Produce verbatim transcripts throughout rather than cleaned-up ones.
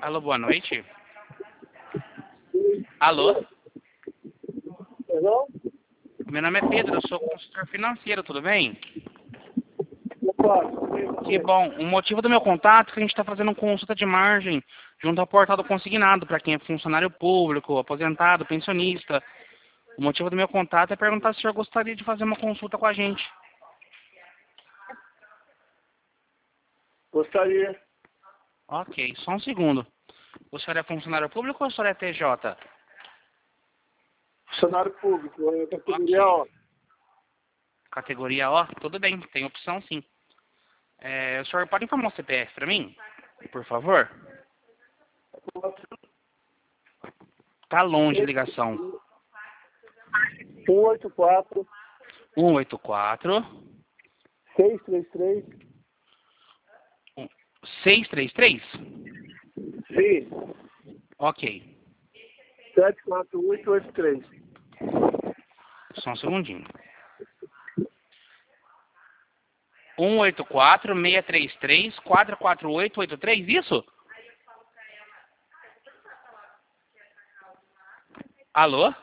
Alô, boa noite. Alô? Perdão? Meu nome é Pedro, eu sou consultor financeiro, tudo bem? Opa, Que bom. O motivo do meu contato é que a gente está fazendo consulta de margem junto ao portal do consignado, para quem é funcionário público, aposentado, pensionista. O motivo do meu contato é perguntar se o senhor gostaria de fazer uma consulta com a gente. gostaria. Ok, só um segundo. O senhor é funcionário público ou o senhor é T J? Funcionário público, é categoria Ok. O. Categoria O? Tudo bem, tem opção sim. É, o senhor pode informar o C P F para mim, por favor? Tá longe a ligação. um oito quatro, um oito quatro, seis três três. seis três três? Sim. Ok, sete quatro oito oito três. só um segundinho. um oito quatro, seis três três, quatro quatro oito oito três, isso? Alô?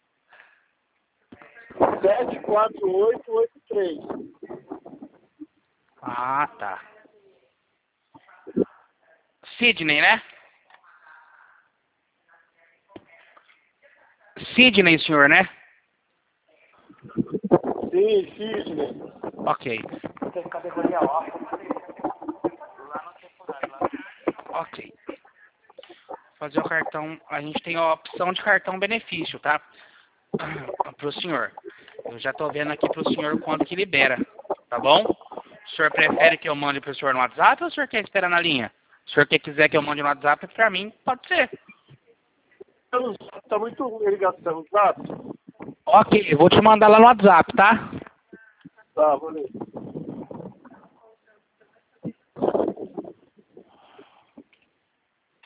sete quatro oito oito três. Ah, tá. Sidney, né? Sidney, senhor, né? Sim, Sidney. Ok. Tem categoria O. Ok. Fazer o cartão, a gente tem a opção de cartão benefício, tá? Pro senhor. Eu já tô vendo aqui pro senhor quanto que libera, tá bom? O senhor prefere que eu mande pro senhor no WhatsApp ou o senhor quer esperar na linha? Se o senhor quer quiser que eu mande no WhatsApp, pra mim, pode ser. Tá muito ruim a ligação, sabe? Ok, eu vou te mandar lá no WhatsApp, tá? Tá, valeu.